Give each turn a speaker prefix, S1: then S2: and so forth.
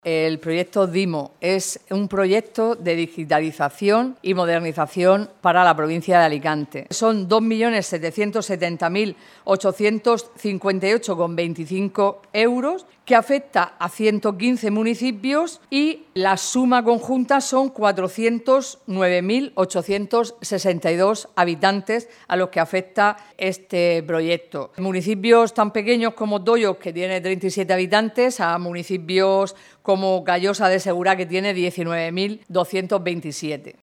S1: El proyecto DIMO es un proyecto de digitalización y modernización para la provincia de Alicante. Son 2.770.858,25 euros que afecta a 115 municipios y la suma conjunta son 409.862 habitantes a los que afecta este proyecto. Municipios tan pequeños como Tollos, que tiene 37 habitantes, a municipios como Callosa de Segura, que tiene 19.227.